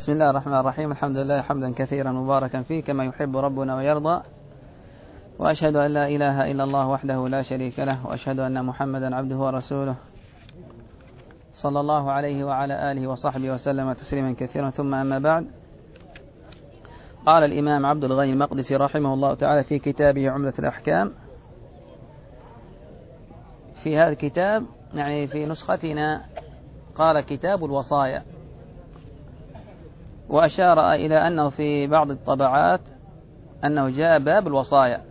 بسم الله الرحمن الرحيم. الحمد لله حمدا كثيرا مباركا فيه كما يحب ربنا ويرضى، وأشهد أن لا إله إلا الله وحده لا شريك له، وأشهد أن محمدا عبده ورسوله صلى الله عليه وعلى آله وصحبه وسلم تسليما كثيرا. ثم أما بعد، قال الإمام عبد الغني المقدسي رحمه الله تعالى في كتابه عمدة الأحكام، في هذا الكتاب يعني في نسختنا قال كتاب الوصايا، وأشار إلى أنه في بعض الطبعات أنه جاء باب الوصايا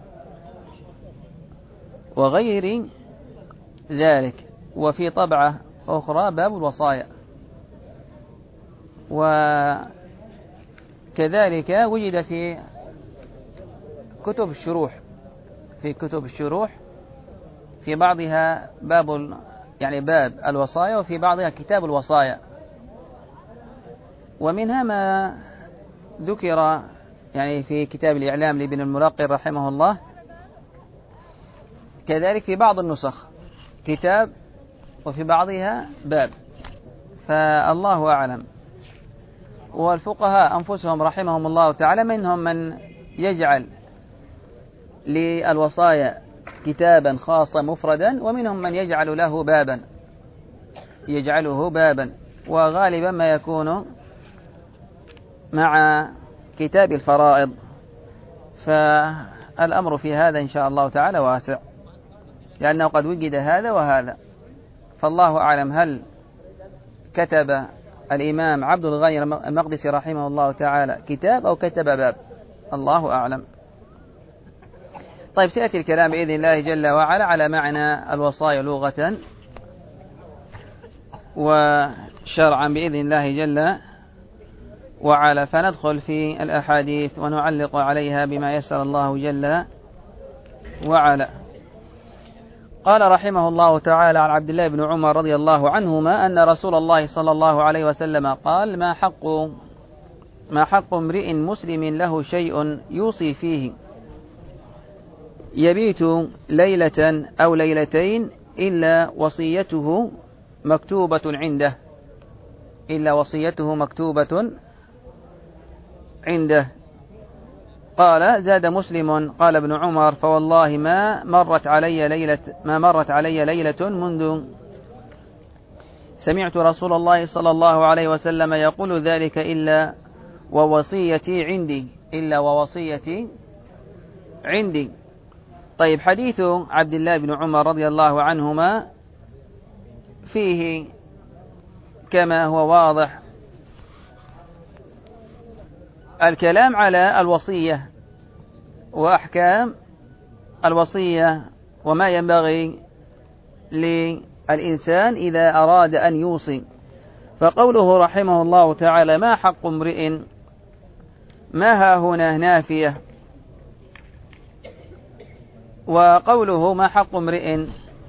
وغير ذلك، وفي طبعة أخرى باب الوصايا. وكذلك وجد في كتب الشروح في بعضها باب الوصايا، وفي بعضها كتاب الوصايا. ومنها ما ذكر يعني في كتاب الإعلام لابن الملقن رحمه الله، كذلك في بعض النسخ كتاب وفي بعضها باب، فالله أعلم. والفقهاء أنفسهم رحمهم الله تعالى منهم من يجعل للوصايا كتابا خاصا مفردا، ومنهم من يجعله بابا، وغالبا ما يكون مع كتاب الفرائض. فالأمر في هذا إن شاء الله تعالى واسع، لأنه قد وجد هذا وهذا، فالله أعلم هل كتب الإمام عبد الغني المقدسي رحمه الله تعالى كتاب أو كتب باب، الله أعلم. طيب، سيأتي الكلام بإذن الله جل وعلا على معنى الوصايا لغة وشرعا بإذن الله جل وعلا، فندخل في الأحاديث ونعلق عليها بما يسر الله جل وعلا. قال رحمه الله تعالى عن عبد الله بن عمر رضي الله عنهما أن رسول الله صلى الله عليه وسلم قال: ما حق امرئ مسلم له شيء يوصي فيه يبيت ليلة أو ليلتين إلا وصيته مكتوبة عنده. قال: زاد مسلم: قال ابن عمر: فوالله ما مرت علي ليلة منذ سمعت رسول الله صلى الله عليه وسلم يقول ذلك إلا ووصيتي عندي. طيب، حديث عبد الله بن عمر رضي الله عنهما فيه كما هو واضح الكلام على الوصية وأحكام الوصية وما ينبغي للإنسان إذا أراد أن يوصي. فقوله رحمه الله تعالى: ما حق امرئ، ما ها هنا نافية، وقوله ما حق امرئ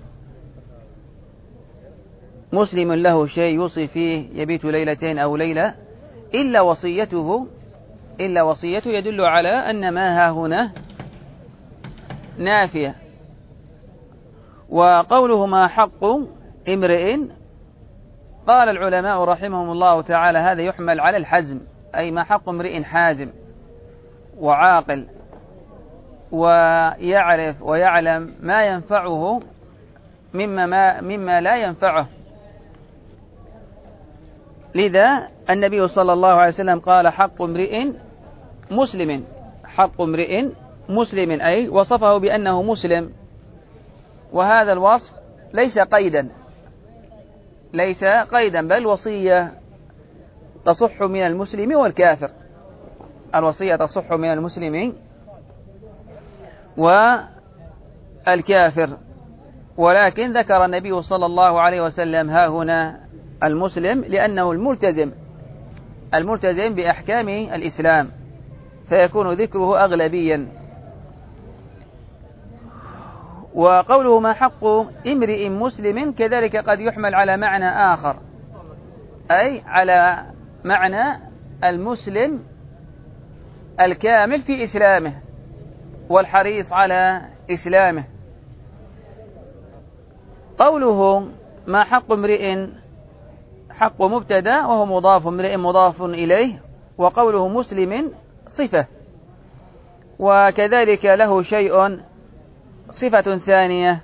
مسلم له شيء يوصي فيه يبيت ليلتين أو ليلة إلا وصيته يدل على أن ما ها هنا نافية. وقوله ما حق امرئ، قال العلماء رحمهم الله تعالى هذا يحمل على الحزم، أي ما حق امرئ حازم وعاقل ويعرف ويعلم ما ينفعه مما لا ينفعه. لذا النبي صلى الله عليه وسلم قال: حق امرئ مسلم، أي وصفه بأنه مسلم. وهذا الوصف ليس قيدا، بل وصية تصح من المسلم والكافر، الوصية تصح من المسلم والكافر. ولكن ذكر النبي صلى الله عليه وسلم ها هنا المسلم لأنه الملتزم بأحكام الإسلام، فيكون ذكره أغلبيا. وقوله ما حق امرئ مسلم كذلك قد يحمل على معنى آخر، أي على معنى المسلم الكامل في إسلامه والحريص على إسلامه. قوله ما حق امرئ حق مبتدا وهو مضاف امرئ مضاف إليه، وقوله مسلم صفة، وكذلك له شيء صفة ثانية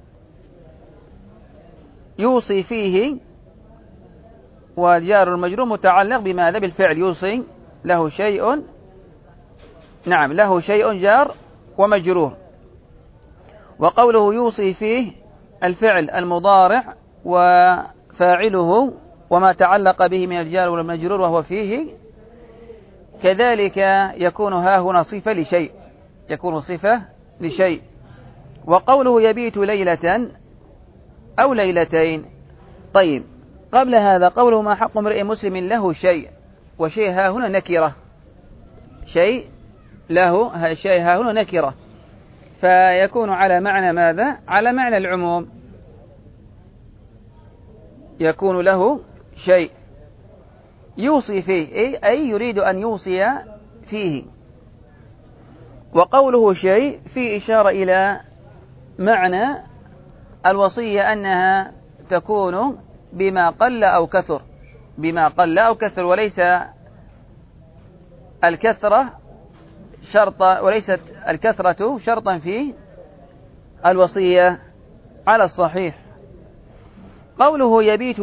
يوصي فيه، والجار المجرور متعلق بماذا؟ بالفعل يوصي، له شيء، نعم له شيء جار ومجرور. وقوله يوصي فيه الفعل المضارع وفاعله وما تعلق به من الجار والمجرور وهو فيه، كذلك يكون ها هنا صفة لشيء، يكون صفة لشيء. وقوله يبيت ليلة أو ليلتين. طيب قبل هذا قوله ما حق امرئ مسلم له شيء، وشيء ها هنا نكرة، شيء له شيء ها هنا نكرة، فيكون على معنى ماذا؟ على معنى العموم، يكون له شيء يوصي فيه، أي يريد أن يوصي فيه. وقوله شيء في إشارة إلى معنى الوصية أنها تكون بما قل أو كثر، بما قل أو كثر، وليس الكثرة شرطا، وليست الكثرة شرطا في الوصية على الصحيح. قوله يبيت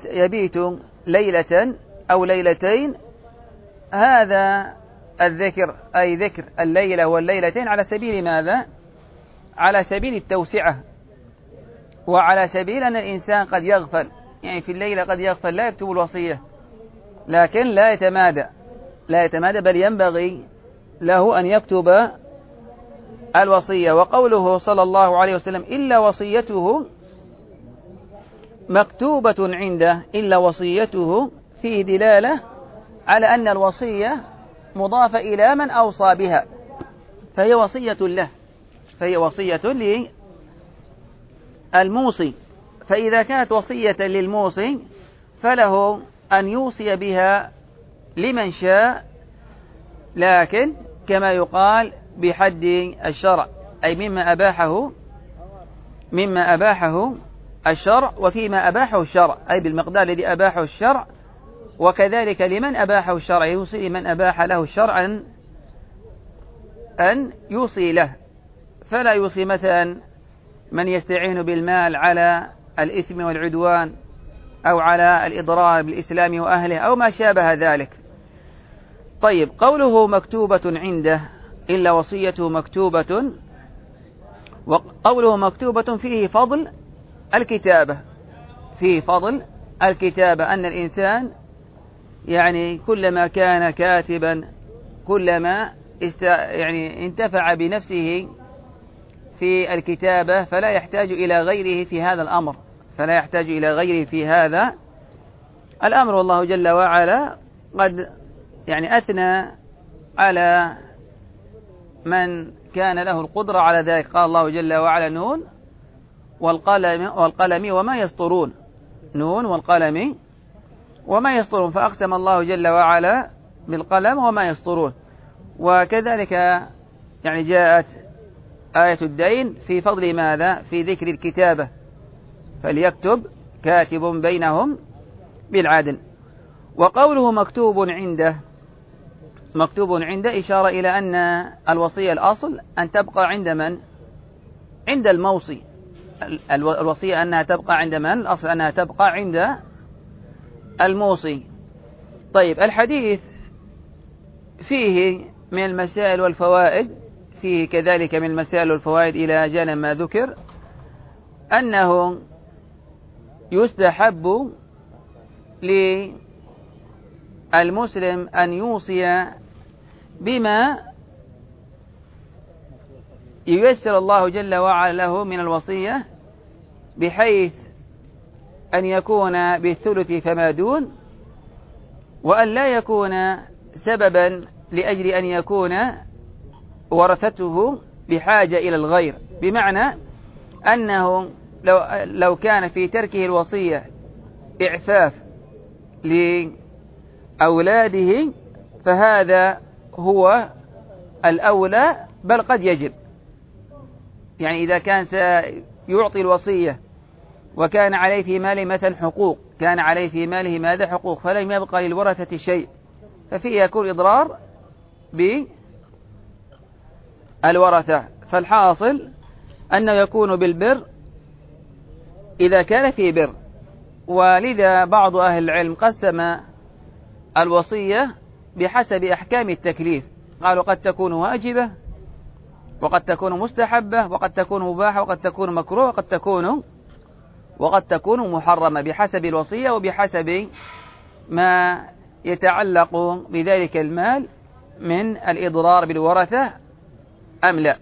ليلة أو ليلتين، هذا الذكر أي ذكر الليلة والليلتين على سبيل ماذا؟ على سبيل التوسعة، وعلى سبيل أن الإنسان قد يغفل، يعني في الليلة قد يغفل لا يكتب الوصية، لكن لا يتمادى بل ينبغي له أن يكتب الوصية. وقوله صلى الله عليه وسلم إلا وصيته مكتوبة عنده، إلا وصيته فيه دلالة على أن الوصية مضافة إلى من أوصى بها، فهي وصية له، فهي وصية للموصي. فإذا كانت وصية للموصي فله أن يوصي بها لمن شاء، لكن كما يقال بحد الشرع، أي مما أباحه الشرع، وفيما أباحه الشرع أي بالمقدار الذي أباحه الشرع، وكذلك لمن أباحه الشرع يوصي لمن أباح له الشرع أن يوصي له، فلا يوصي مثلا من يستعين بالمال على الإثم والعدوان أو على الإضرار بالإسلام وأهله أو ما شابه ذلك. طيب قوله مكتوبة عنده إلا وصيته مكتوبة، وقوله مكتوبة فيه فضل الكتابة، فيه فضل الكتابة، أن الإنسان يعني كلما كان كاتبا كلما يعني انتفع بنفسه في الكتابة، فلا يحتاج إلى غيره في هذا الأمر، فلا يحتاج إلى غيره في هذا الأمر. والله جل وعلا قد يعني أثنى على من كان له القدرة على ذلك، قال الله جل وعلا نون والقلم وما يسطرون، نون والقلم وما يسطرون، فأقسم الله جل وعلا بالقلم وما يسطرون. وكذلك يعني جاءت آية الدين في فضل ماذا؟ في ذكر الكتابة، فليكتب كاتب بينهم بالعدل. وقوله مكتوب عنده إشارة إلى أن الوصية الأصل أن تبقى عند من؟ عند الموصي. الوصية أنها تبقى عند من؟ الأصل أنها تبقى عند الموصي. طيب الحديث فيه من المسائل والفوائد، فيه كذلك من المسائل والفوائد إلى جانب ما ذكر أنه يستحب للمسلم أن يوصي بما ييسر الله جل وعلا له من الوصية، بحيث أن يكون بالثلث فما دون، وأن لا يكون سببا لأجل أن يكون ورثته بحاجة إلى الغير، بمعنى أنه لو كان في تركه الوصية إعفاف لأولاده فهذا هو الأولى، بل قد يجب. يعني إذا كان سيعطي الوصية وكان عليه في ماله مثلا حقوق كان عليه في ماله ماذا حقوق فلم يبقى للورثة شيء، ففيه يكون إضرار بالورثة. فالحاصل أنه يكون بالبر إذا كان فيه بر. ولذا بعض أهل العلم قسم الوصية بحسب أحكام التكليف، قالوا قد تكون واجبة، وقد تكون مستحبة، وقد تكون مباحة، وقد تكون مكروه، وقد تكون محرمة، بحسب الوصية وبحسب ما يتعلق بذلك المال من الإضرار بالورثة أم لا.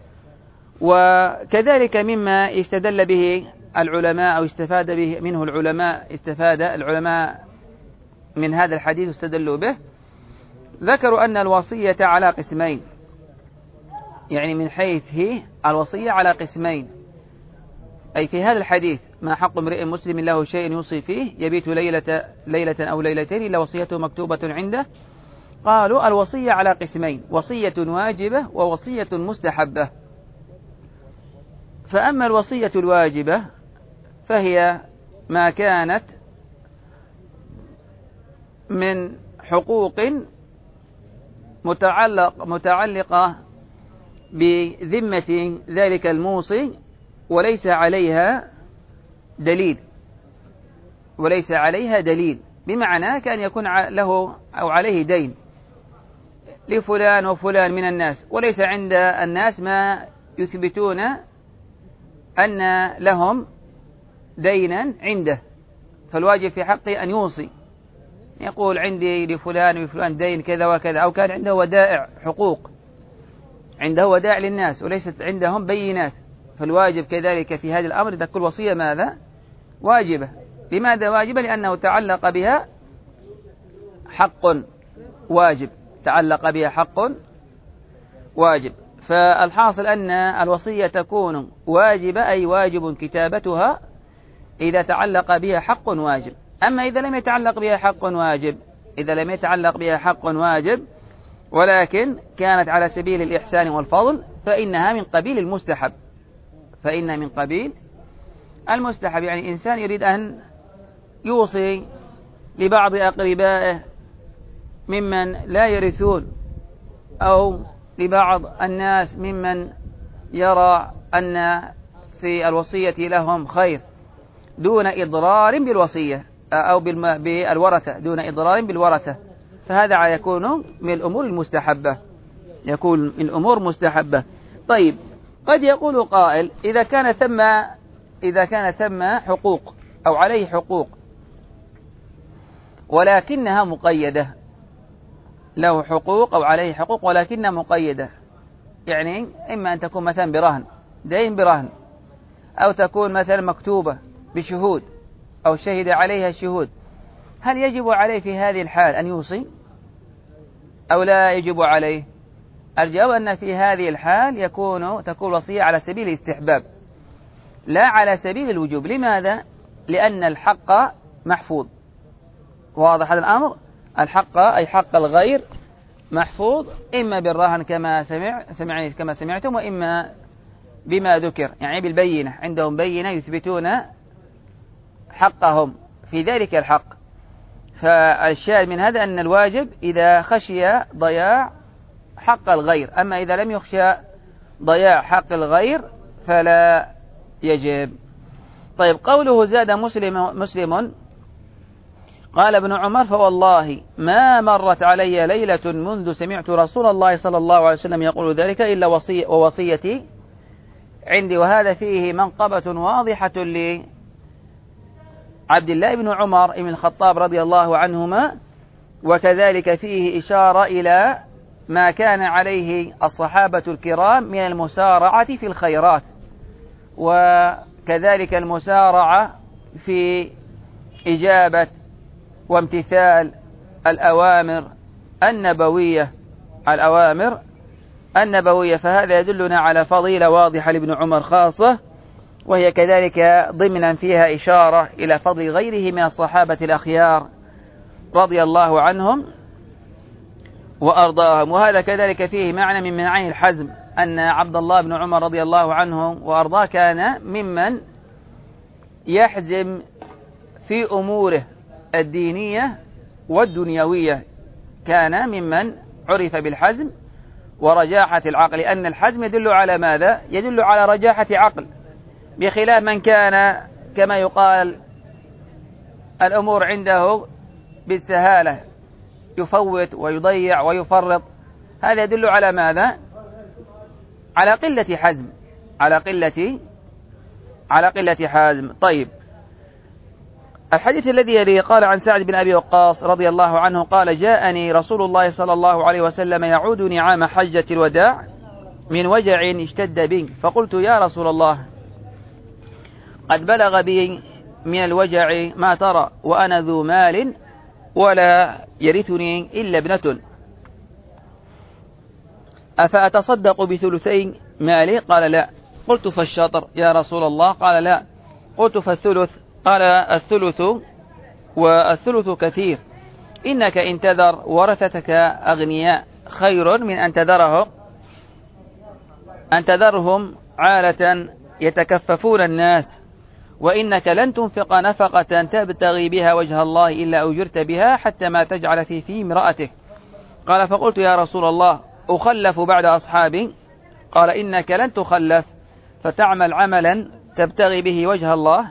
وكذلك مما استدل به العلماء أو استفاد به منه العلماء، استفاد العلماء من هذا الحديث واستدلوا به، ذكروا أن الوصية على قسمين، يعني من حيث هي الوصية على قسمين. أي في هذا الحديث: ما حق امرئ مسلم له شيء يوصي فيه يبيت ليلة أو ليلتين إلا وصيته مكتوبة عنده. قالوا الوصية على قسمين: وصية واجبة ووصية مستحبة. فأما الوصية الواجبة فهي ما كانت من حقوق متعلقة بذمة ذلك الموصي وليس عليها دليل، بمعنى كان يكون له أو عليه دين لفلان وفلان من الناس، وليس عند الناس ما يثبتون أن لهم دينا عنده، فالواجب في حقه أن يوصي، يقول عندي لفلان وفلان دين كذا وكذا، أو كان عنده ودائع حقوق، عنده ودائع للناس وليست عندهم بينات، فالواجب كذلك في هذا الأمر إذا كل وصية ماذا؟ واجبة. لماذا واجبة؟ لأنه تعلق بها حق واجب. فالحاصل أن الوصية تكون واجبة، أي واجب كتابتها إذا تعلق بها حق واجب. أما إذا لم يتعلق بها حق واجب ولكن كانت على سبيل الإحسان والفضل فإنها من قبيل المستحب. يعني إنسان يريد أن يوصي لبعض أقربائه ممن لا يرثون، أو لبعض الناس ممن يرى أن في الوصية لهم خير دون إضرار بالوصية أو بالورثة، دون إضرار بالورثة، فهذا يكون من الأمور المستحبة. طيب، قد يقول قائل: إذا كان ثم حقوق أو عليه حقوق ولكنها مقيدة، له حقوق أو عليه حقوق ولكنها مقيدة، يعني إما أن تكون مثلا برهن، دين برهن، أو تكون مثلا مكتوبة بشهود أو شهد عليها الشهود، هل يجب عليه في هذه الحال أن يوصي أو لا يجب عليه؟ الجواب أن في هذه الحال تكون وصية على سبيل الاستحباب لا على سبيل الوجوب. لماذا؟ لأن الحق محفوظ. واضح هذا الأمر؟ الحق أي حق الغير محفوظ، إما بالرهن كما سمعتم، وإما بما ذكر، يعني بالبينة، عندهم بينة يثبتون حقهم في ذلك الحق. فالشاهد من هذا أن الواجب إذا خشي ضياع حق الغير، أما إذا لم يخشى ضياع حق الغير فلا يجب. طيب، قوله زاد مسلم قال ابن عمر: فوالله ما مرت علي ليلة منذ سمعت رسول الله صلى الله عليه وسلم يقول ذلك إلا ووصيتي عندي. وهذا فيه منقبة واضحة لعبد الله بن عمر بن الخطاب رضي الله عنهما، وكذلك فيه إشارة إلى ما كان عليه الصحابة الكرام من المسارعة في الخيرات، وكذلك المسارعة في إجابة وامتثال الأوامر النبوية. فهذا يدلنا على فضيلة واضحة لابن عمر خاصة، وهي كذلك ضمنا فيها إشارة إلى فضل غيره من الصحابة الأخيار رضي الله عنهم وأرضاهم. وهذا كذلك فيه معنى من معاني الحزم، أن عبد الله بن عمر رضي الله عنه وأرضاه كان ممن يحزم في أموره الدينية والدنيوية كان ممن عرف بالحزم ورجاحة العقل، لأن الحزم يدل على ماذا؟ يدل على رجاحة عقل، بخلاف من كان كما يقال الأمور عنده بالسهالة، يفوت ويضيع ويفرط. هذا يدل على ماذا؟ على قلة حزم، على قلة حزم. طيب، الحديث الذي يليه قال عن سعد بن أبي وقاص رضي الله عنه قال: جاءني رسول الله صلى الله عليه وسلم يعودني عام حجة الوداع من وجع اشتد بي، فقلت: يا رسول الله، قد بلغ بي من الوجع ما ترى، وأنا ذو مال ولا يرثني إلا ابنة، أفأتصدق بثلثي مالي؟ قال: لا. قلت: فالشطر يا رسول الله؟ قال: لا. قلت: فالثلث؟ قال: الثلث، والثلث كثير، إنك إن تذر ورثتك أغنياء خير من أن تذرهم عالة يتكففون الناس، وإنك لن تنفق نفقة تبتغي بها وجه الله إلا أجرت بها حتى ما تجعل في امرأتك. قال: فقلت: يا رسول الله، أخلف بعد أصحابي؟ قال: إنك لن تخلف فتعمل عملا تبتغي به وجه الله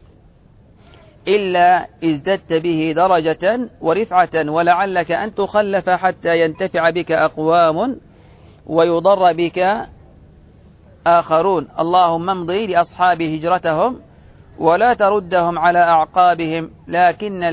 إلا ازددت به درجة ورفعة، ولعلك أن تخلف حتى ينتفع بك أقوام ويضر بك آخرون. اللهم امضي لأصحاب هجرتهم ولا تردهم على أعقابهم، لكن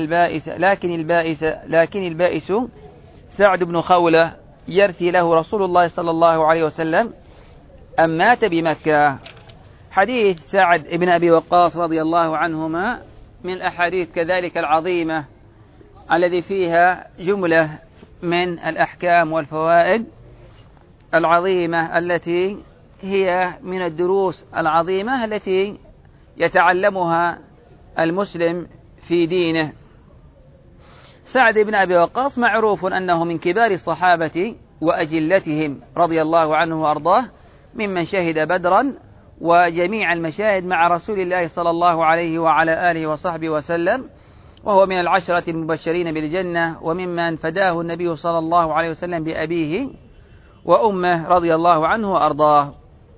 البائس سعد بن خولة يرثي له رسول الله صلى الله عليه وسلم أم مات بمكة. حديث سعد بن أبي وقاص رضي الله عنهما من الأحاديث كذلك العظيمة الذي فيها جملة من الأحكام والفوائد العظيمة، التي هي من الدروس العظيمة التي يتعلمها المسلم في دينه. سعد بن أبي وقاص معروف أنه من كبار الصحابة وأجلتهم رضي الله عنه وأرضاه، ممن شهد بدرا وجميع المشاهد مع رسول الله صلى الله عليه وعلى آله وصحبه وسلم، وهو من العشرة المبشرين بالجنة، وممن فداه النبي صلى الله عليه وسلم بأبيه وأمه رضي الله عنه وأرضاه.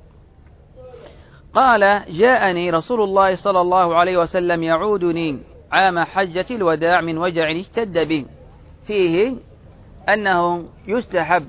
قال: جاءني رسول الله صلى الله عليه وسلم يعودني عام حجة الوداع من وجع اشتد بي، فيه أنه يستحب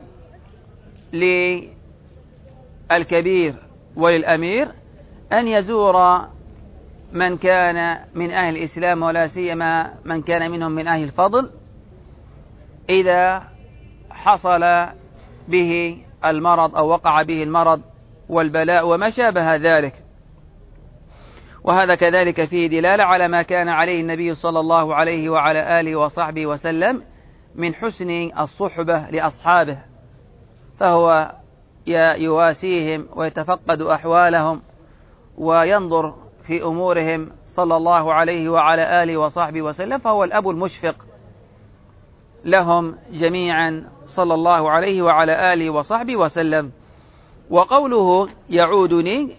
للكبير وللأمير أن يزور من كان من أهل الإسلام، ولا سيما من كان منهم من أهل الفضل، إذا حصل به المرض أو وقع به المرض والبلاء وما شابه ذلك. وهذا كذلك فيه دلالة على ما كان عليه النبي صلى الله عليه وعلى آله وصحبه وسلم من حسن الصحبة لأصحابه، فهو يواسيهم ويتفقد أحوالهم وينظر في أمورهم صلى الله عليه وعلى آله وصحبه وسلم، فهو الأب المشفق لهم جميعا صلى الله عليه وعلى آله وصحبه وسلم. وقوله يعودني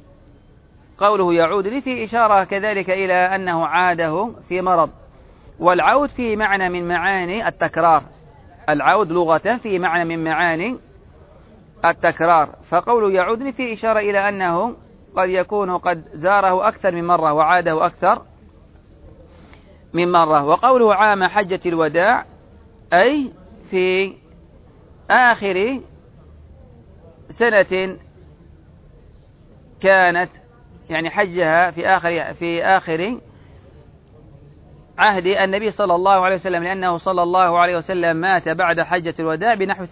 في إشارة كذلك إلى أنه عاده في مرض، والعود فيه معنى من معاني التكرار، العود لغة فيه معنى من معاني التكرار، فقوله يعودني في إشارة إلى أنه قد يكون قد زاره أكثر من مرة وعاده أكثر من مرة. وقوله عام حجة الوداع أي في آخر سنة كانت، يعني حجها في آخر عهد النبي صلى الله عليه وسلم، لأنه صلى الله عليه وسلم مات بعد حجة الوداع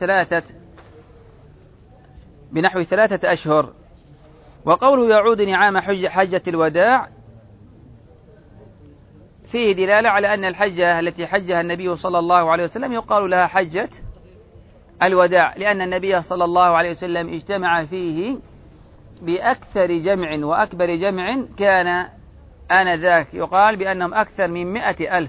بنحو 3 أشهر. وقوله يعودني عام حجة الوداع فيه دلالة على أن الحجة التي حجها النبي صلى الله عليه وسلم يقال لها حجة الوداع، لأن النبي صلى الله عليه وسلم اجتمع فيه بأكثر جمع وأكبر جمع كان آنذاك، يقال بأنهم أكثر من 100,000،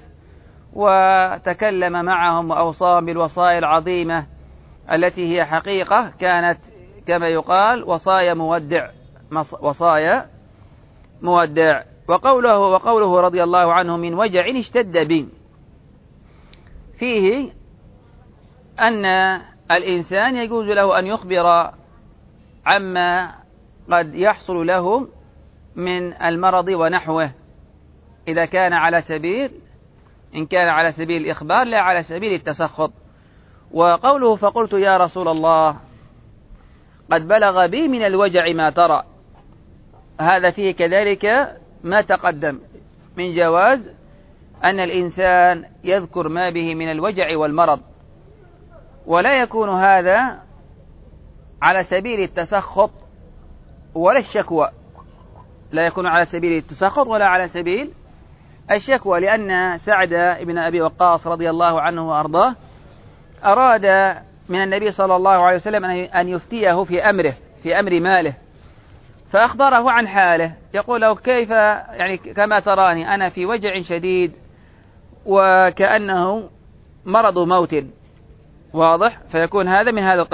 وتكلم معهم وأوصاهم بالوصايا العظيمة التي هي حقيقة كانت كما يقال وصايا مودع. وقوله رضي الله عنه من وجع اشتد بي، فيه أن الإنسان يجوز له أن يخبر عما قد يحصل له من المرض ونحوه، إذا كان على سبيل، إن كان على سبيل الإخبار لا على سبيل التسخط. وقوله فقلت يا رسول الله قد بلغ بي من الوجع ما ترى، هذا فيه كذلك ما تقدم من جواز أن الإنسان يذكر ما به من الوجع والمرض، ولا يكون هذا على سبيل التسخط ولا الشكوى، لا يكون على سبيل التسخط ولا على سبيل الشكوى، لأن سعد بن أبي وقاص رضي الله عنه وأرضاه أراد من النبي صلى الله عليه وسلم أن يفتيه في أمر ماله، فأخبره عن حاله، يقول له كيف يعني كما تراني أنا في وجع شديد وكأنه مرض موت، واضح؟ فيكون هذا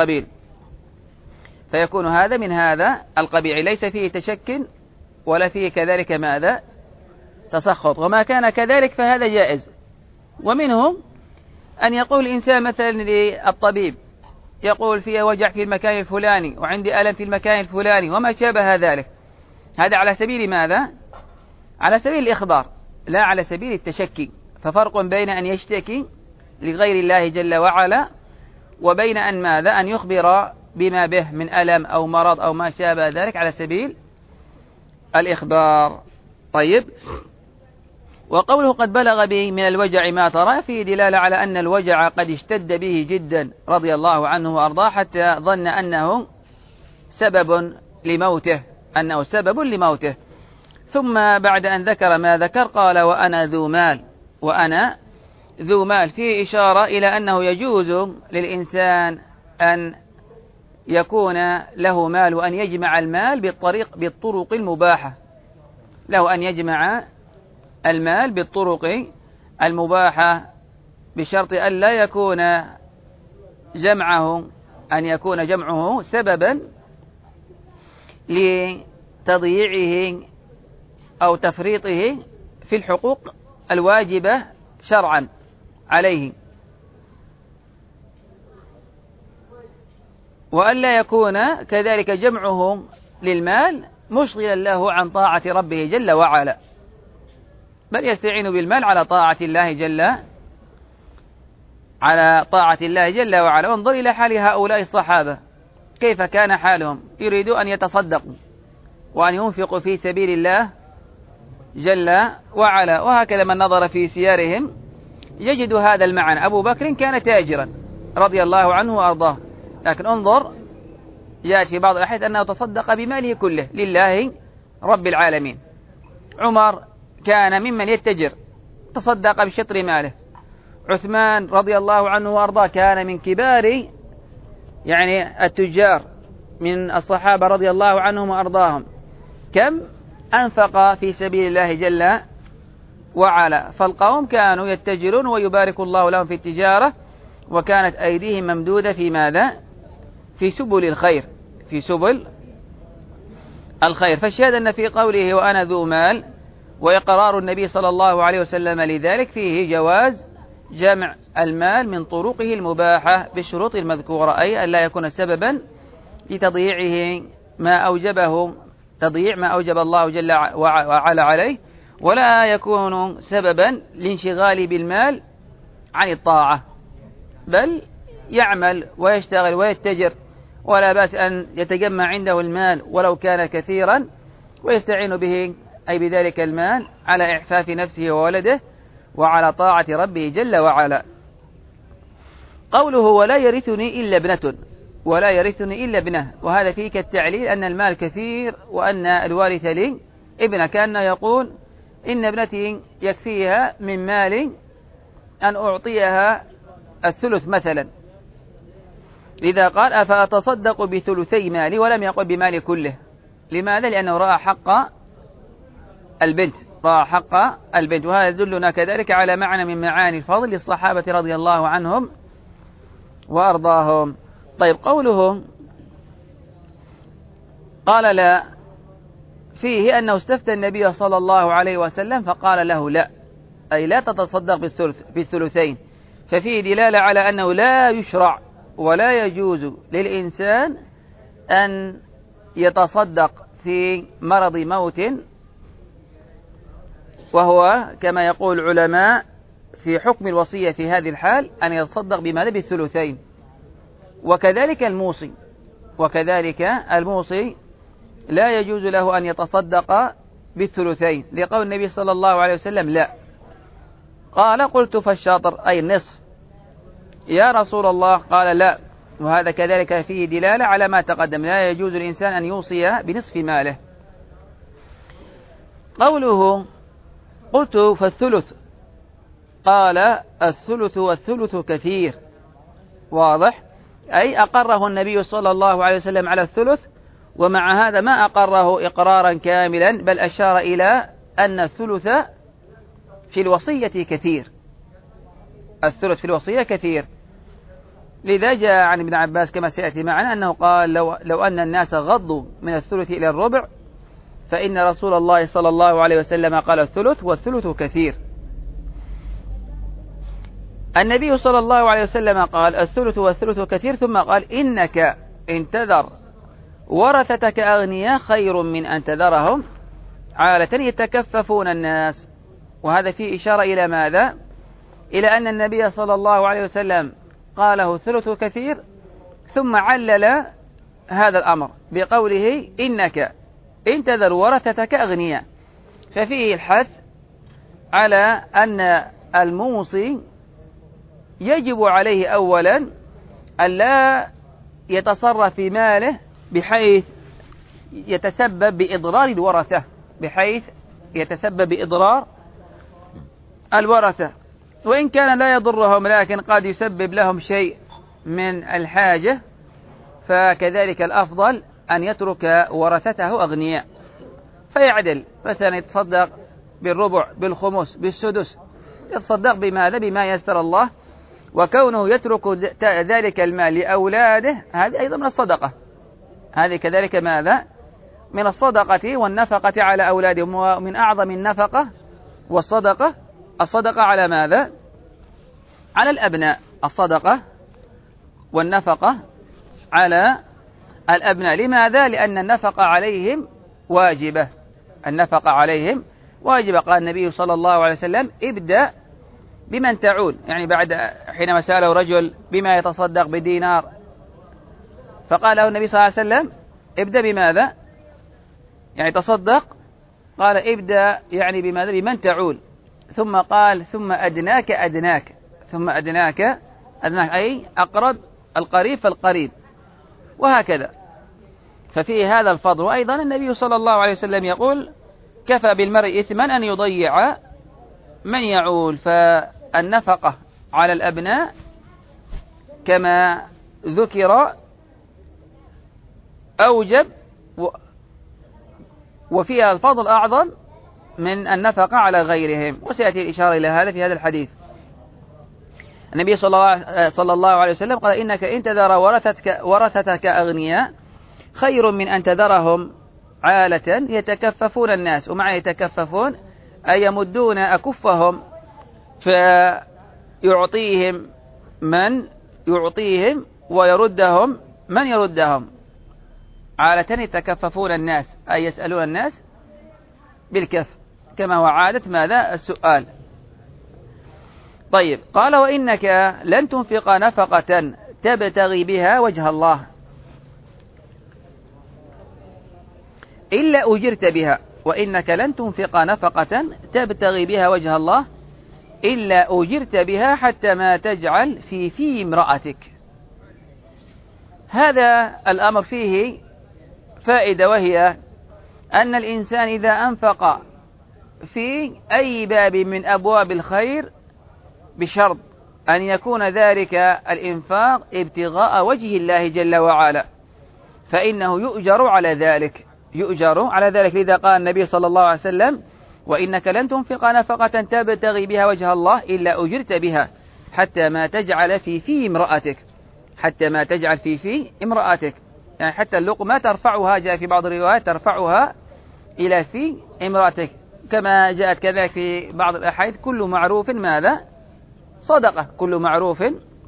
من هذا القبيل، ليس فيه تشك ولا فيه كذلك ماذا تسخط، وما كان كذلك فهذا جائز. ومنهم أن يقول الإنسان مثلا للطبيب يقول فيه وجع في المكان الفلاني وعندي ألم في المكان الفلاني وما شابه ذلك، هذا على سبيل ماذا؟ على سبيل الإخبار لا على سبيل التشكي. ففرق بين أن يشتكي لغير الله جل وعلا وبين أن ماذا؟ أن يخبر بما به من ألم أو مرض أو ما شابه ذلك على سبيل الإخبار. طيب، وقوله قد بلغ به من الوجع ما ترى فيه دلالة على أن الوجع قد اشتد به جدا رضي الله عنه وأرضاه، حتى ظن أنه سبب لموته. ثم بعد أن ذكر ما ذكر قال وأنا ذو مال، فيه إشارة إلى أنه يجوز للإنسان أن يكون له مال وأن يجمع المال بالطرق المباحة، له أن يجمع المال بالطرق المباحة بشرط أن لا يكون جمعه سببا لتضييعه أو تفريطه في الحقوق الواجبة شرعا عليه، وأن لا يكون كذلك جمعه للمال مشغلا له عن طاعة ربه جل وعلا، بل يستعين بالمال على طاعة الله جل وعلا. وانظر إلى حال هؤلاء الصحابة كيف كان حالهم، يريدوا أن يتصدقوا وأن ينفقوا في سبيل الله جل وعلا، وهكذا من نظر في سيارهم يجد هذا المعنى. أبو بكر كان تاجرا رضي الله عنه وأرضاه، لكن انظر جاءت في بعض الأحيان أنه تصدق بماله كله لله رب العالمين. عمر كان ممن يتجر، تصدق بشطر ماله. عثمان رضي الله عنه وأرضاه كان من كبار التجار من الصحابة رضي الله عنهم وأرضاهم، كم أنفق في سبيل الله جل وعلا. فالقوم كانوا يتجرون ويبارك الله لهم في التجارة، وكانت أيديهم ممدودة في ماذا؟ في سبل الخير. فالشاهد أن في قوله وأنا ذو مال وإقرار النبي صلى الله عليه وسلم لذلك فيه جواز جمع المال من طرقه المباحة بالشروط المذكورة، أي أن لا يكون سببا لتضييعه ما أوجب الله جل وعلا عليه، ولا يكون سببا لانشغال بالمال عن الطاعة، بل يعمل ويشتغل ويتجر، ولا بأس أن يتجمع عنده المال ولو كان كثيرا ويستعين به أي بذلك المال على إعفاف نفسه وولده وعلى طاعة ربه جل وعلا. قوله ولا يرثني إلا ابنه، وهذا فيه كالتعليل أن المال كثير وأن الوارث لي ابنه، كأنه يقول إن ابنتي يكفيها من مالي أن أعطيها الثلث مثلا، لذا قال أفأتصدق بثلثي مالي ولم يقل بمالي كله. لماذا؟ لأنه رأى حق البنت، وهذا يدلنا كذلك على معنى من معاني الفضل للصحابة رضي الله عنهم وأرضاهم. طيب، قوله قال لا فيه أنه استفتى النبي صلى الله عليه وسلم فقال له لا، أي لا تتصدق بالثلثين، ففيه دلالة على أنه لا يشرع ولا يجوز للإنسان أن يتصدق في مرض موت، وهو كما يقول العلماء في حكم الوصية في هذه الحال أن يتصدق بماذا؟ بالثلثين. وكذلك الموصي لا يجوز له أن يتصدق بالثلثين، لقول النبي صلى الله عليه وسلم لا. قال قلت فالشاطر أي النصف يا رسول الله؟ قال لا. وهذا كذلك فيه دلالة على ما تقدم، لا يجوز الإنسان أن يوصي بنصف ماله. قوله قلت فالثلث، قال الثلث والثلث كثير، واضح، أي أقره النبي صلى الله عليه وسلم على الثلث، ومع هذا ما أقره إقرارا كاملا، بل أشار إلى أن الثلث في الوصية كثير، الثلث في الوصية كثير. لذا جاء عن ابن عباس كما سيأتي معنا أنه قال لو أن الناس غضوا من الثلث إلى الربع فإن رسول الله صلى الله عليه وسلم قال الثلث والثلث كثير. النبي صلى الله عليه وسلم قال الثلث والثلث كثير، ثم قال إنك إن تذر ورثتك أغنياء خير من أن تذرهم عالة يتكففون الناس. وهذا فيه إشارة إلى ماذا؟ إلى أن النبي صلى الله عليه وسلم قاله الثلث كثير، ثم علل هذا الأمر بقوله إنك إن تذر ورثتك أغنياء، ففيه الحث على أن الموصي يجب عليه أولا ألا يتصرف في ماله بحيث يتسبب بإضرار الورثة، بحيث يتسبب بإضرار الورثة، وإن كان لا يضرهم لكن قد يسبب لهم شيء من الحاجة، فكذلك الأفضل أن يترك ورثته أغنياء، فيعدل مثلا يتصدق بالربع بالخمس بالسدس، يتصدق بماذا؟ بما يسر الله. وكونه يترك ذلك المال لأولاده هذه أيضا من الصدقة، هذه كذلك ماذا؟ من الصدقة والنفقة على أولادهم. ومن أعظم النفقة والصدقة الصدقة على ماذا؟ على الأبناء، الصدقة والنفقة على الأبناء. لماذا؟ لأن النفقة عليهم واجبة، النفقة عليهم واجبة. قال النبي صلى الله عليه وسلم ابدأ بمن تعول، يعني بعد حينما سأله رجل بما يتصدق بدينار، فقال له النبي صلى الله عليه وسلم ابدأ بماذا؟ يعني تصدق، قال ابدأ يعني بماذا؟ بمن تعول، ثم قال ثم أدناك أدناك، ثم أدناك أدناك، أي أقرب القريب فالقريب، وهكذا. ففيه هذا الفضل. وأيضا النبي صلى الله عليه وسلم يقول كفى بالمرء إثما أن يضيع من يعول. فالنفقة على الأبناء كما ذكر أوجب، وفيها الفضل أعظم من النفقة على غيرهم، وسيأتي الإشارة إلى هذا في هذا الحديث. النبي صلى الله عليه وسلم قال إنك إن تذر ورثتك أغنياء خير من أن تذرهم عالة يتكففون الناس. ومعنى يتكففون أي يمدون أكفهم فيعطيهم من يعطيهم ويردهم من يردهم. عالة يتكففون الناس أي يسألون الناس بالكف، كما هو عادة ماذا؟ السؤال. طيب، قال وإنك لن تنفق نفقة تبتغي بها وجه الله إلا أجرت بها، وإنك لن تنفق نفقة تبتغي بها وجه الله إلا أجرت بها حتى ما تجعل في امرأتك. هذا الأمر فيه فائدة، وهي أن الإنسان إذا أنفق في أي باب من أبواب الخير بشرط أن يكون ذلك الإنفاق ابتغاء وجه الله جل وعلا فإنه يؤجر على ذلك، يؤجر على ذلك. لذا قال النبي صلى الله عليه وسلم وإنك لن تنفق نفقة تبتغي بها وجه الله إلا أجرت بها حتى ما تجعل في امرأتك، حتى ما تجعل في امرأتك، يعني حتى اللقمة ترفعها، جاء في بعض الروايات ترفعها إلى في امرأتك، كما جاءت كذلك في بعض الأحاديث: كل معروف ماذا؟ صدقة، كل معروف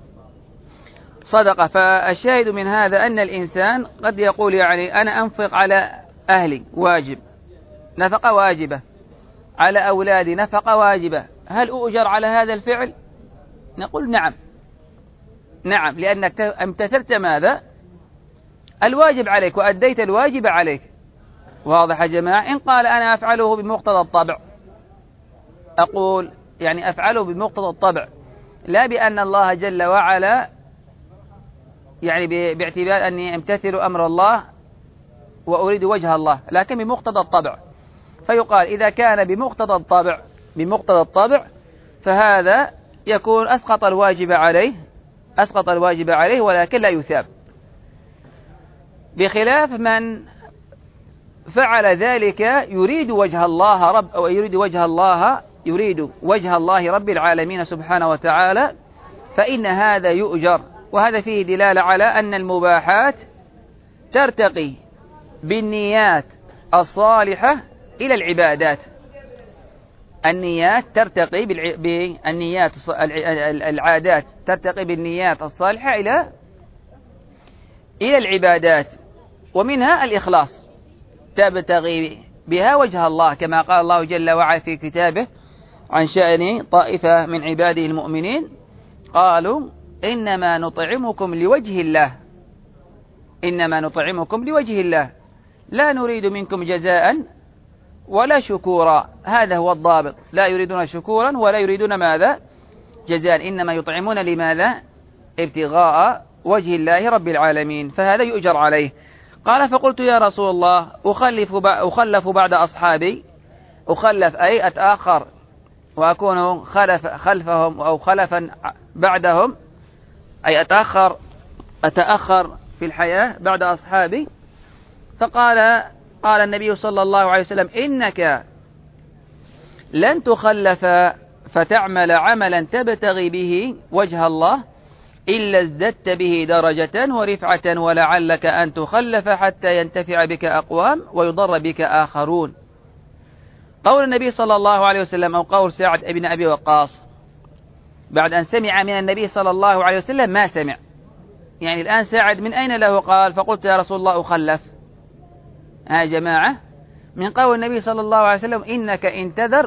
صدقة. فالشاهد من هذا أن الإنسان قد يقول يعني أنا أنفق على أهلي واجب، نفقة واجبة، على أولادي نفقة واجبة، هل أؤجر على هذا الفعل؟ نقول نعم، نعم، لأنك امتثلت ماذا؟ الواجب عليك، وأديت الواجب عليك. واضح يا جماعة؟ إن قال أنا أفعله بمقتضى الطبع، أقول يعني أفعله بمقتضى الطبع، لا بأن الله جل وعلا يعني باعتبار أني امتثل أمر الله وأريد وجه الله، لكن بمقتضى الطبع. فيقال إذا كان بمقتضى الطبع فهذا يكون أسقط الواجب عليه ولكن لا يثاب، بخلاف من فعل ذلك يريد وجه الله رب العالمين سبحانه وتعالى، فإن هذا يؤجر. وهذا فيه دلالة على أن المباحات ترتقي بالنيات الصالحة إلى العبادات. النيات ترتقي بالنيات، العادات ترتقي بالنيات الصالحة إلى العبادات، ومنها الإخلاص، تبتغي بها وجه الله، كما قال الله جل وعلا في كتابه عن شأن طائفة من عباده المؤمنين: قالوا إنما نطعمكم لوجه الله لا نريد منكم جزاء ولا شكورا. هذا هو الضابط، لا يريدون شكورا ولا يريدون ماذا؟ جزاء، إنما يطعمون لماذا؟ ابتغاء وجه الله رب العالمين، فهذا يؤجر عليه. قال: فقلت يا رسول الله أخلف بعد أصحابي، أخلف أي أتأخر وأكون خلفهم أو خلفا بعدهم، أي أتأخر في الحياة بعد أصحابي. قال النبي صلى الله عليه وسلم: إنك لن تخلف فتعمل عملا تبتغي به وجه الله إلا ازددت به درجة ورفعة، ولعلك أن تخلف حتى ينتفع بك أقوام ويضر بك آخرون. قول النبي صلى الله عليه وسلم أو قول سعد بن أبي وقاص بعد أن سمع من النبي صلى الله عليه وسلم ما سمع، يعني الآن سعد من أين له قال فقلت يا رسول الله أخلف؟ يا جماعة، من قول النبي صلى الله عليه وسلم: إنك إن تذر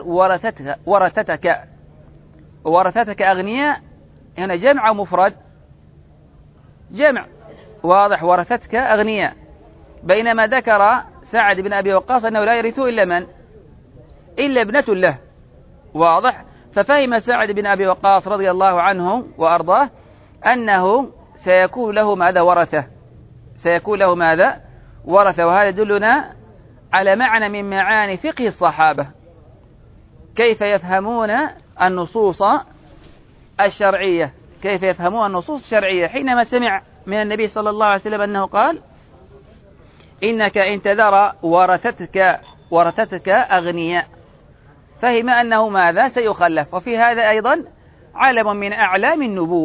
ورثتك أغنياء، هنا جمع ومفرد؟ جمع، واضح، ورثتك أغنياء، بينما ذكر سعد بن أبي وقاص أنه لا يرث إلا من؟ إلا ابنة له، واضح. ففهم سعد بن أبي وقاص رضي الله عنه وأرضاه أنه سيكون له ماذا؟ ورثة. وهذا يدلنا على معنى من معاني فقه الصحابة، كيف يفهمون النصوص الشرعية، حينما سمع من النبي صلى الله عليه وسلم أنه قال: إنك إن تذر ورثتك أغنياء، فهم أنه ماذا؟ سيخلف. وفي هذا أيضا علم من أعلام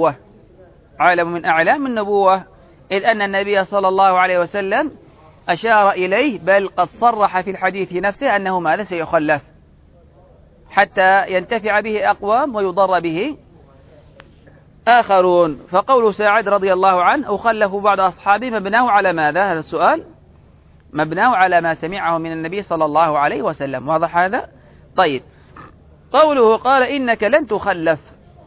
النبوة، إذ أن النبي صلى الله عليه وسلم أشار إليه، بل قد صرح في الحديث نفسه أنه ماذا؟ سيخلف حتى ينتفع به أقوام ويضر به آخرون. فقول سعد رضي الله عنه أخلف بعد أصحابي مبناه على ماذا؟ هذا السؤال مبناه على ما سمعه من النبي صلى الله عليه وسلم، واضح هذا؟ طيب، قوله قال: إنك لن تخلف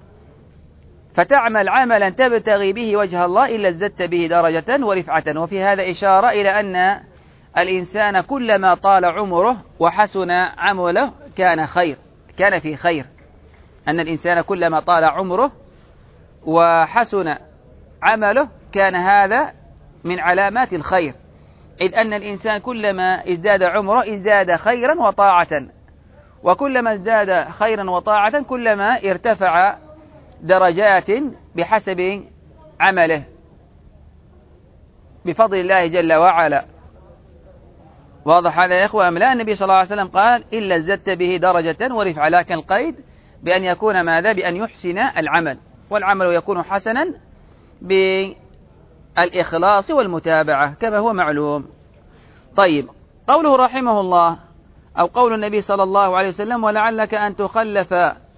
فتعمل عملا تبتغي به وجه الله إلا ازددت به درجة ورفعة. وفي هذا إشارة إلى أن الإنسان كلما طال عمره وحسن عمله كان في خير، أن الإنسان كلما طال عمره وحسن عمله كان هذا من علامات الخير، إذ أن الإنسان كلما ازداد عمره ازداد خيرا وطاعة، وكلما ازداد خيرا وطاعة كلما ارتفع درجات بحسب عمله بفضل الله جل وعلا. واضح هذا يا إخوة أم لا؟ النبي صلى الله عليه وسلم قال: إلا ازددت به درجة ورفعة، لكن القيد بأن يكون ماذا؟ بأن يحسن العمل، والعمل يكون حسنا بالإخلاص والمتابعة كما هو معلوم. طيب، قوله رحمه الله: أو قول النبي صلى الله عليه وسلم ولعلك أن تخلف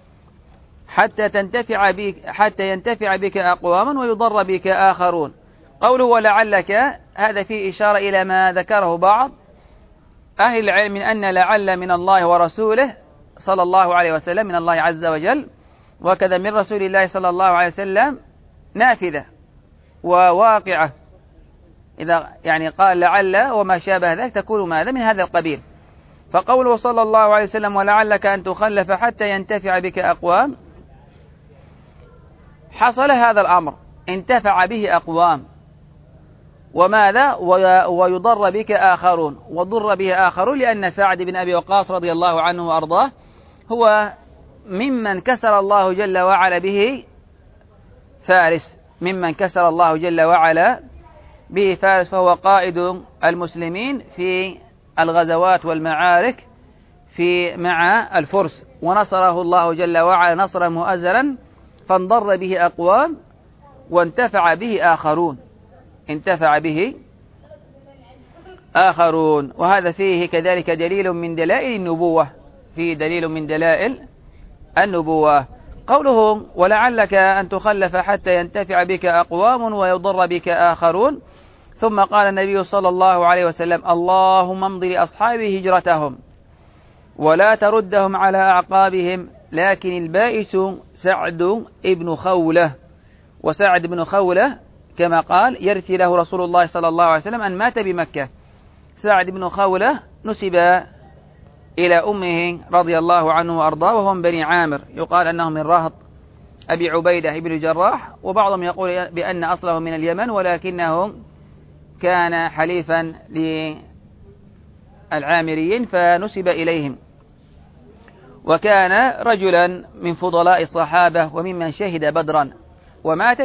حتى ينتفع بك أقوام ويضر بك آخرون. قوله ولعلك هذا فيه إشارة إلى ما ذكره بعض أهل العلم من أن لعل من الله ورسوله صلى الله عليه وسلم، من الله عز وجل وكذا من رسول الله صلى الله عليه وسلم، نافذة وواقعة. إذا يعني قال لعل وما شابه ذلك تكون ماذا من هذا القبيل. فقوله صلى الله عليه وسلم ولعلك أن تخلف حتى ينتفع بك أقوام، حصل هذا الأمر، انتفع به أقوام، وماذا ويضر بك آخرون، وضر به آخرون، لأن سعد بن أبي وقاص رضي الله عنه وأرضاه هو ممن كسر الله جل وعلا به فارس، ممن كسر الله جل وعلا به فارس، فهو قائد المسلمين في الغزوات والمعارك مع الفرس، ونصره الله جل وعلا نصرا مؤزرا، فانضر به أقوام وانتفع به آخرون، انتفع به آخرون. وهذا فيه كذلك دليل من دلائل النبوة، فيه دليل من دلائل النبوة. قوله ولعلك أن تخلف حتى ينتفع بك أقوام ويضر بك آخرون، ثم قال النبي صلى الله عليه وسلم اللهم امض لأصحابه هجرتهم ولا تردهم على أعقابهم، لكن البائس سعد ابن خولة. وسعد بن خولة كما قال يرثي له رسول الله صلى الله عليه وسلم أن مات بمكة. سعد بن خولة نسب إلى أمه رضي الله عنه وأرضاه، وهم بني عامر، يقال أنهم من رهط أبي عبيدة بن الجراح، وبعضهم يقول بأن أصله من اليمن، ولكنه كان حليفا للعامريين فنسب إليهم. وكان رجلا من فضلاء الصحابة وممن شهد بدرا، ومات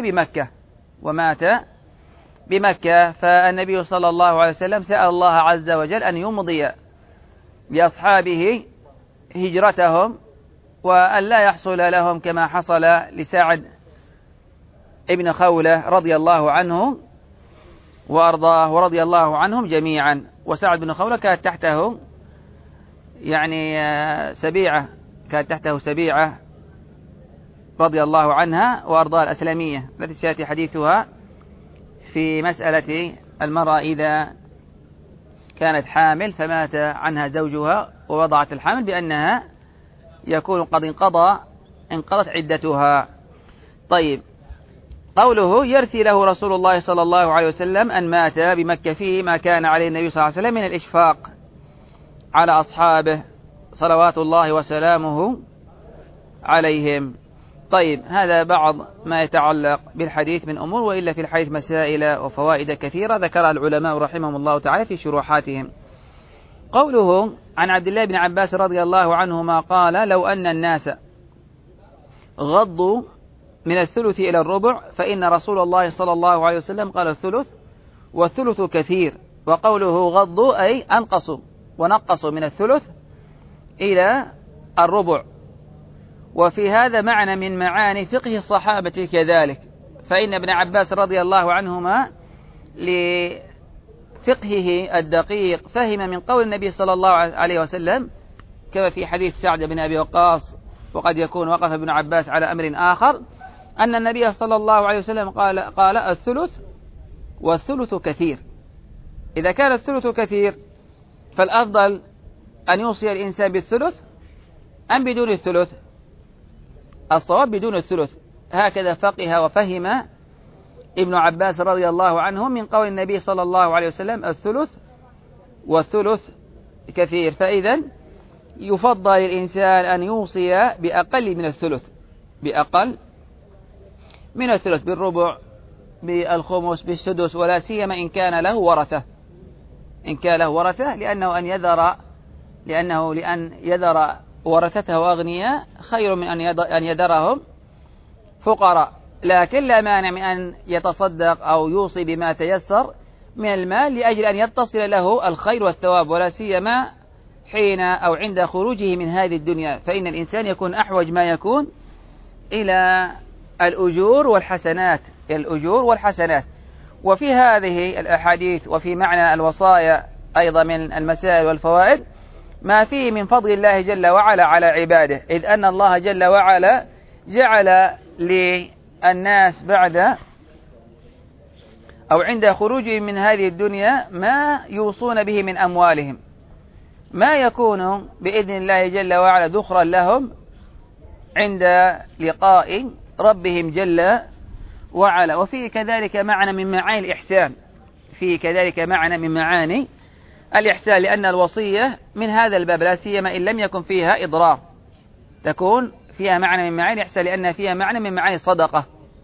بمكة. فالنبي صلى الله عليه وسلم سأل الله عز وجل أن يمضي بأصحابه هجرتهم، وأن لا يحصل لهم كما حصل لسعد ابن خولة رضي الله عنه وأرضاه ورضي الله عنهم جميعا. وسعد بن خولة كانت تحته سبيعة رضي الله عنها وأرضاها الأسلمية، التي سيأتي حديثها في مسألة المرأة إذا كانت حامل فمات عنها زوجها ووضعت الحمل، بأنها يكون قد انقضت عدتها. طيب، قوله يرثي له رسول الله صلى الله عليه وسلم أن مات بمكة، فيه ما كان عليه النبي صلى الله عليه وسلم من الإشفاق على أصحابه صلوات الله وسلامه عليهم. طيب، هذا بعض ما يتعلق بالحديث من أمور، وإلا في الحديث مسائل وفوائد كثيرة ذكرها العلماء رحمهم الله تعالى في شروحاتهم. قوله عن عبد الله بن عباس رضي الله عنهما قال لو أن الناس غضوا من الثلث إلى الربع فإن رسول الله صلى الله عليه وسلم قال الثلث، والثلث كثير. وقوله غضوا أي أنقصوا ونقصوا من الثلث إلى الربع. وفي هذا معنى من معاني فقه الصحابة كذلك، فإن ابن عباس رضي الله عنهما لفقهه الدقيق فهم من قول النبي صلى الله عليه وسلم كما في حديث سعد بن أبي وقاص، وقد يكون وقف ابن عباس على أمر آخر، أن النبي صلى الله عليه وسلم قال الثلث والثلث كثير. إذا كان الثلث كثير فالأفضل أن يوصي الإنسان بالثلث أم بدون الثلث؟ الصواب بدون الثلث. هكذا فقه وفهم ابن عباس رضي الله عنه من قول النبي صلى الله عليه وسلم الثلث والثلث كثير. فإذا يفضل الإنسان أن يوصي بأقل من الثلث، بالربع، بالخمس، بالسدس، ولا سيما إن كان له ورثة، لأنه لأن يذر ورثته أغنياء خير من أن يذرهم فقراء. لكن لا مانع من أن يتصدق أو يوصي بما تيسر من المال لأجل أن يتصل له الخير والثواب، ولا سيما حين أو عند خروجه من هذه الدنيا، فإن الإنسان يكون أحوج ما يكون إلى الأجور والحسنات. وفي هذه الأحاديث وفي معنى الوصايا أيضا من المسائل والفوائد ما فيه من فضل الله جل وعلا على عباده، إذ أن الله جل وعلا جعل للناس بعد أو عند خروجهم من هذه الدنيا ما يوصون به من أموالهم، ما يكون بإذن الله جل وعلا ذخرا لهم عند لقاء ربهم جل وعلا. وفيه كذلك معنى من معاني الإحسان، فيه كذلك معنى من معاني الإحسان، لأن الوصية من هذا الباب لا سيما إن لم يكن فيها إضرار تكون فيها معنى من معاني الإحسان، لأن فيها معنى من معاني الصدقة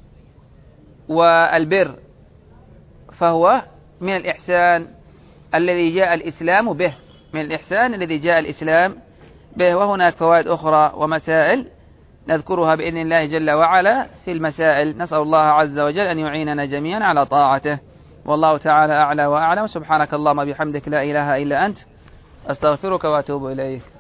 والبر، فهو من الإحسان الذي جاء الإسلام به، من الإحسان الذي جاء الإسلام به. وهناك فوائد أخرى ومسائل نذكرها بإذن الله جل وعلا في المسائل. نسأل الله عز وجل أن يعيننا جميعا على طاعته، والله تعالى أعلى وأعلم. سبحانك اللهم بحمدك لا إله إلا أنت، أستغفرك وأتوب إليك.